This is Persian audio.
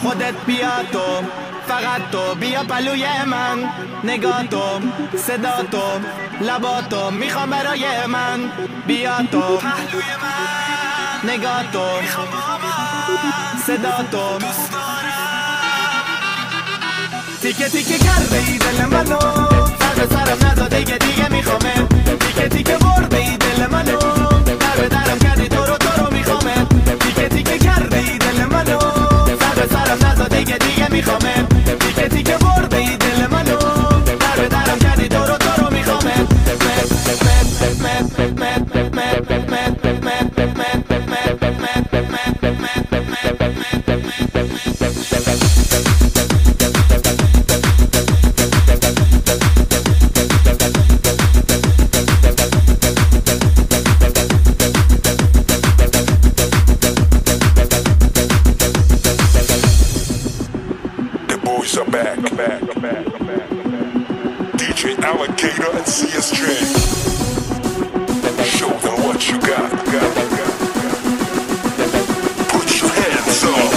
خودت بیا تو، فقط تو بیا پلوی من. نگاه تو، صدا تو، لبا تو میخوام برای من. بیا تو پهلوی من، نگاه تو میخوام با من. صدا تو دوست دارم. تیکه تیکه کردی دل منو، سر به سرم نزا دیگه میخوامه. تیکه تیکه بردی دل منو، در به درم کردی تو رو میخوامه. تیکه تیکه کردی دل منو، سر به سرم نزا دیگه میخوامه. تیکه تیکه بردی دل منو، در به درم کردی تو رو میخوامه. DJ Alligator and CSJ. Show them what you got. Put your hands up.